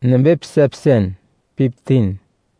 Nambep Sepsen 15.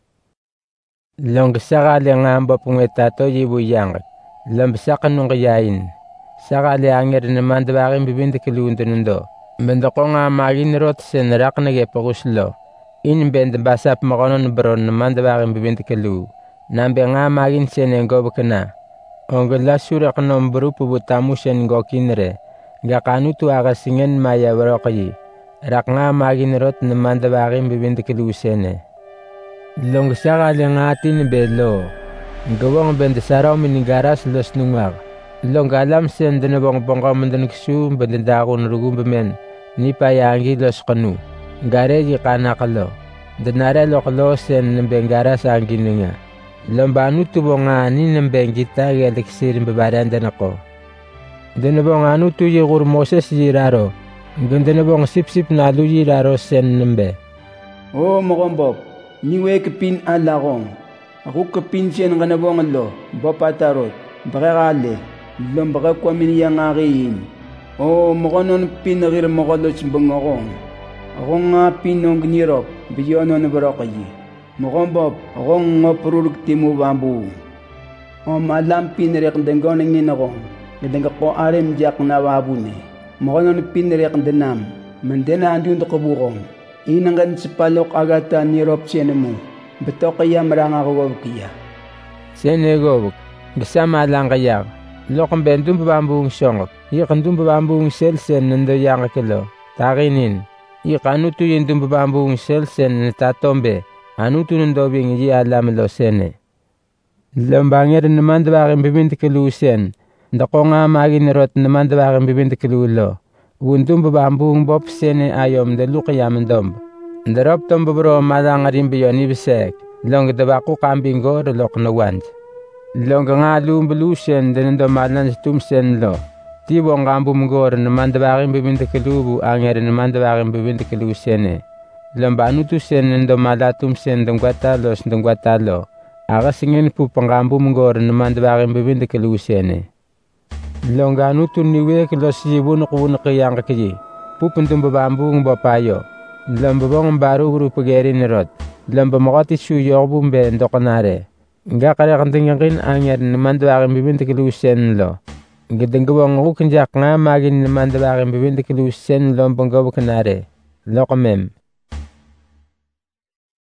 Long sakali nga pungetato yibu yang. Lamb sakanung yain. Sakali anger naman dawakin bibindi kiluntunundo. Bendoko nga magin rot sen rak nagepaguslo. In bend basap makonon bron naman dawakin bibindi kilu. Nambe nga magin sen engob kana. Ongla surak nombru pubutamu sen gokinre. Gakanutu agasingen maya warokayi. Rak nga magin rot naman dawakin bibindi kilu sene. Long sakali nga atin belo. Gawang bendasaraw minigaras los nungwag. Long alam sen denabong bongka mandaniksu bendako narugum bemen. Ni payangi los kanu. Gare di kanakalo. Denare lokalo sen nembenggaras angin nga. Lombanu tubong nga ni nembenggita galiksirin bebadan denako. Denabong anu tu yigur Moses yiraro. Denabong sip-sip nalu yiraro sen nembe. O mokombop, niwe kepin alakong. Aku kepin siyan nga nabong lo, bapatarot, bakakali, lombaka kwamin yang akin. O mokonon pinagir mokolos bangakong. Ako nga pinong gnirop, biyono na barakayi. Mokombop, ako nga purulog timu bambu. O malam pinarek dengon ng ninakong, gadang ko arim jak na wabune. Mokonon pinarek denam, mandena andun to kabukong. Inangan sa palok agata nirop siya mo. Beto kaya maranga kawag kaya. Sene gobuk. Gisama lang kaya. Lokang bendung babambung syongok. Ikandung babambung sel sen nando yang kilo. Takinin. Ikanutu yendung babambung sel sen natatombe. Anutu nando bing yi alam lo sene. Lombangir naman dawakin bibinti kilo sen. Dako nga magin rot naman dawakin bibinti kilo lo. Wundung babambung bob sene ayom de lukayaman domb. Darab tombo bro malang arim biyoni bisek. Long dabaku kambingo lok na wand. Long nga lumbelusen denendo malan tumsen lo. Tibong gambu mgor naman dabakin bibinti kalubu anger naman dabakin bibinti kalusene. Lambanu tu sen nendo malatum sen dongwatalo. Aga singen pu pangambu mgor naman dabakin bibinti kalusene. Longanu tu niwe los yibun kuun kayang kaki. Pupundum babambu bapayo. Lambabong baru guru pageri nirot. Lambamokati shu yogbumbe ndokanare. Nga kare kantingakin anger naman dawakin bibinti kalusen lo. Gidengabong kukinjak nga magin naman dawakin bibinti kalusen lo banggaw kanare. Lokamem.